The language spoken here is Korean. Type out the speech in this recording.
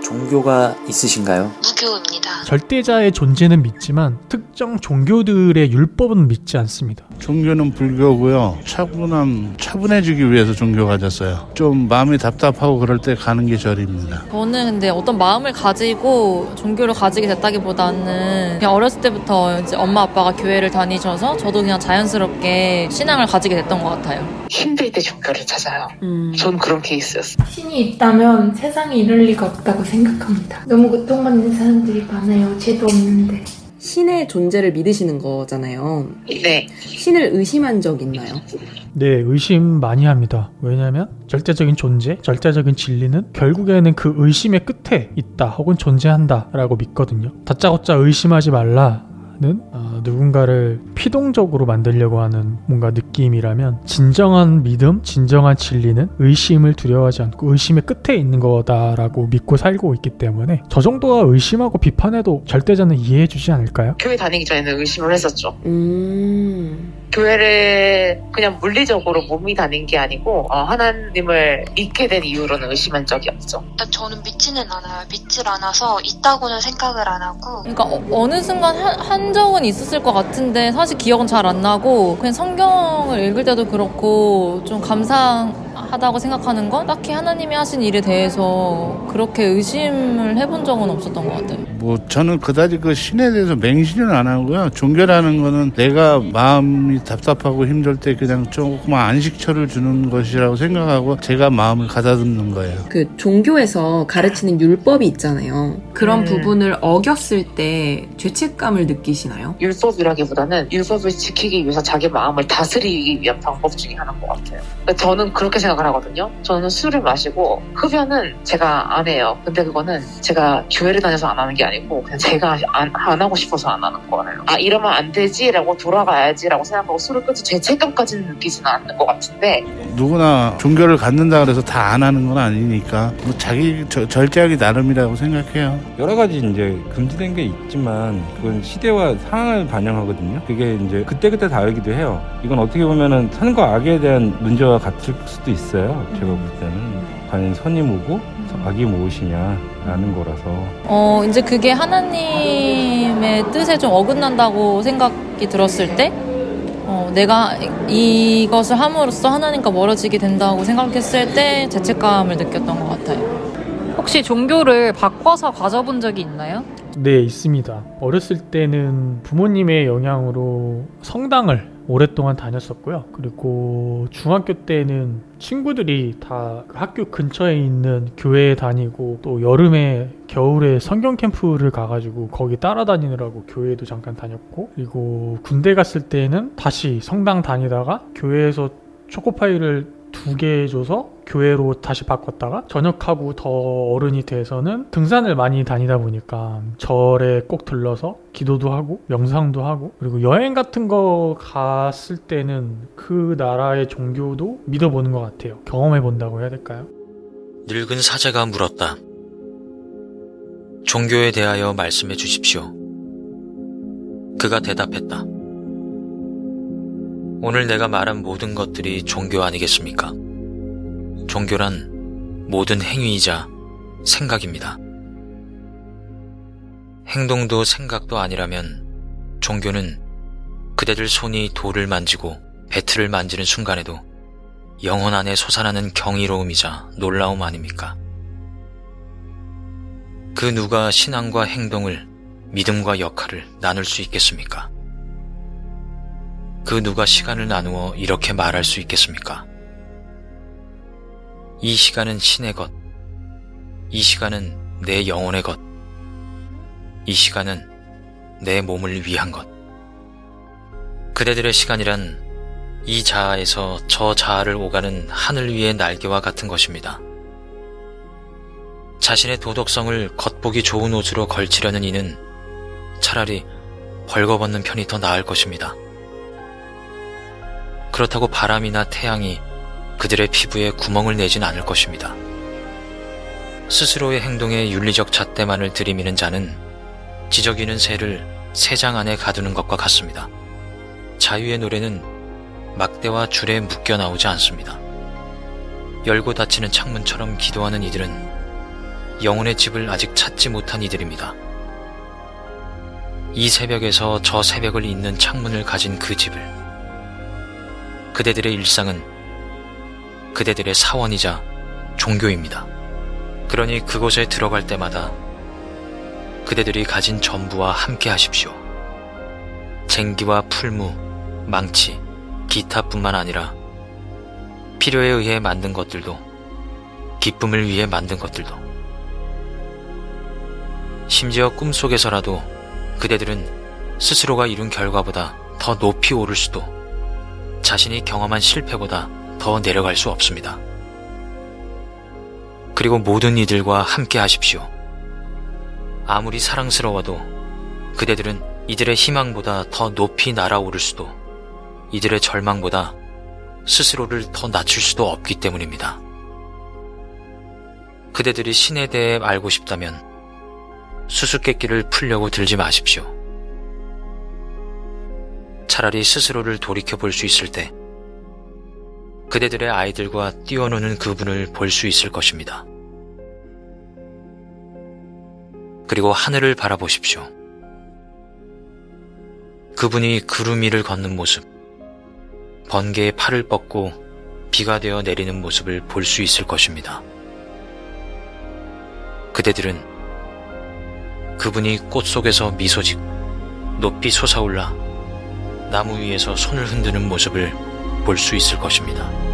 종교가 있으신가요? 무교입니다. 절대자의 존재는 믿지만 특정 종교들의 율법은 믿지 않습니다. 종교는 불교고요. 차분해지기 위해서 종교 가졌어요. 좀 마음이 답답하고 그럴 때 가는 게 절입니다. 저는 근데 어떤 마음을 가지고 종교를 가지게 됐다기보다는 그냥 어렸을 때부터 이제 엄마 아빠가 교회를 다니셔서 저도 그냥 자연스럽게 신앙을 가지게 됐던 것 같아요. 힘들 때 종교를 찾아요. 전 그런 케이스였어요. 신이 있다면 세상에 이럴 리가 없다고 생각합니다. 너무 고통받는 사람들이 많아요. 죄도 없는데. 신의 존재를 믿으시는 거잖아요. 네. 신을 의심한 적 있나요? 네, 의심 많이 합니다. 왜냐하면 절대적인 존재, 절대적인 진리는 결국에는 그 의심의 끝에 있다 혹은 존재한다 라고 믿거든요. 다짜고짜 의심하지 말라는 누군가를 피동적으로 만들려고 하는 뭔가 느낌이라면, 진정한 믿음, 진정한 진리는 의심을 두려워하지 않고 의심의 끝에 있는 거다라고 믿고 살고 있기 때문에 저 정도가 의심하고 비판해도 절대자는 이해해주지 않을까요? 교회 다니기 전에는 의심을 했었죠. 교회를 그냥 물리적으로 몸이 다닌 게 아니고 하나님을 믿게 된 이후로는 의심한 적이 없죠. 일단 저는 믿지는 않아요. 믿질 않아서 있다고는 생각을 안 하고. 그러니까 어느 순간 한 적은 있었을 것 같은데 사실 기억은 잘 안 나고, 그냥 성경을 읽을 때도 그렇고 좀 감사하다고 생각하는 건 딱히 하나님이 하신 일에 대해서 그렇게 의심을 해본 적은 없었던 것 같아요. 저는 그다지 그 신에 대해서 맹신은 안 하고요. 종교라는 거는 내가 마음이 답답하고 힘들 때 그냥 조그만 안식처를 주는 것이라고 생각하고 제가 마음을 가다듬는 거예요. 그 종교에서 가르치는 율법이 있잖아요. 그런 부분을 어겼을 때 죄책감을 느끼시나요? 율법이라기보다는 율법을 지키기 위해서 자기 마음을 다스리기 위한 방법 중에 하나인 것 같아요. 그러니까 저는 그렇게 생각을 하거든요. 저는 술을 마시고 흡연은 제가 안 해요. 근데 그거는 제가 교회를 다녀서 안 하는 게 아니고 그냥 제가 안 하고 싶어서 안 하는 거예요. 이러면 안 되지라고 돌아가야지라고 생각하고 술을 끊지 죄책감까지는 느끼지는 않는 것 같은데, 누구나 종교를 갖는다 그래서 다 안 하는 건 아니니까 자기 절제하기 나름이라고 생각해요. 여러 가지 이제 금지된 게 있지만 그건 시대와 상황을 반영하거든요. 그게 이제 그때그때 다르기도 해요. 이건 어떻게 보면은 선과 악에 대한 문제와 같을 수도 있어요. 제가 볼 때는 과연 선이 뭐고 악이 무엇이냐라는 거라서. 이제 그게 하나님의 뜻에 좀 어긋난다고 생각이 들었을 때, 내가 이것을 함으로써 하나님과 멀어지게 된다고 생각했을 때 죄책감을 느꼈던 것 같아요. 혹시 종교를 바꿔서 가져본 적이 있나요? 네, 있습니다. 어렸을 때는 부모님의 영향으로 성당을 오랫동안 다녔었고요. 그리고 중학교 때는 친구들이 다 학교 근처에 있는 교회에 다니고, 또 여름에 겨울에 성경 캠프를 가가지고 거기 따라다니느라고 교회도 잠깐 다녔고, 그리고 군대 갔을 때는 다시 성당 다니다가 교회에서 초코파이를 2개 줘서 교회로 다시 바꿨다가, 전역하고 더 어른이 돼서는 등산을 많이 다니다 보니까 절에 꼭 들러서 기도도 하고 명상도 하고, 그리고 여행 같은 거 갔을 때는 그 나라의 종교도 믿어보는 것 같아요. 경험해 본다고 해야 될까요? 늙은 사제가 물었다. 종교에 대하여 말씀해 주십시오. 그가 대답했다. 오늘 내가 말한 모든 것들이 종교 아니겠습니까? 종교란 모든 행위이자 생각입니다. 행동도 생각도 아니라면 종교는 그대들 손이 돌을 만지고 배틀을 만지는 순간에도 영혼 안에 솟아나는 경이로움이자 놀라움 아닙니까? 그 누가 신앙과 행동을, 믿음과 역할을 나눌 수 있겠습니까? 그 누가 시간을 나누어 이렇게 말할 수 있겠습니까? 이 시간은 신의 것, 이 시간은 내 영혼의 것, 이 시간은 내 몸을 위한 것. 그대들의 시간이란 이 자아에서 저 자아를 오가는 하늘 위의 날개와 같은 것입니다. 자신의 도덕성을 겉보기 좋은 옷으로 걸치려는 이는 차라리 벌거벗는 편이 더 나을 것입니다. 그렇다고 바람이나 태양이 그들의 피부에 구멍을 내진 않을 것입니다. 스스로의 행동에 윤리적 잣대만을 들이미는 자는 지저귀는 새를 새장 안에 가두는 것과 같습니다. 자유의 노래는 막대와 줄에 묶여 나오지 않습니다. 열고 닫히는 창문처럼 기도하는 이들은 영혼의 집을 아직 찾지 못한 이들입니다. 이 새벽에서 저 새벽을 잇는 창문을 가진 그 집을, 그대들의 일상은 그대들의 사원이자 종교입니다. 그러니 그곳에 들어갈 때마다 그대들이 가진 전부와 함께 하십시오. 쟁기와 풀무, 망치, 기타뿐만 아니라 필요에 의해 만든 것들도, 기쁨을 위해 만든 것들도, 심지어 꿈속에서라도 그대들은 스스로가 이룬 결과보다 더 높이 오를 수도, 자신이 경험한 실패보다 더 내려갈 수 없습니다. 그리고 모든 이들과 함께 하십시오. 아무리 사랑스러워도 그대들은 이들의 희망보다 더 높이 날아오를 수도, 이들의 절망보다 스스로를 더 낮출 수도 없기 때문입니다. 그대들이 신에 대해 알고 싶다면 수수께끼를 풀려고 들지 마십시오. 차라리 스스로를 돌이켜볼 수 있을 때 그대들의 아이들과 뛰어노는 그분을 볼 수 있을 것입니다. 그리고 하늘을 바라보십시오. 그분이 구름 위를 걷는 모습, 번개의 팔을 뻗고 비가 되어 내리는 모습을 볼 수 있을 것입니다. 그대들은 그분이 꽃 속에서 미소 짓고 높이 솟아올라 나무 위에서 손을 흔드는 모습을 볼 수 있을 것입니다.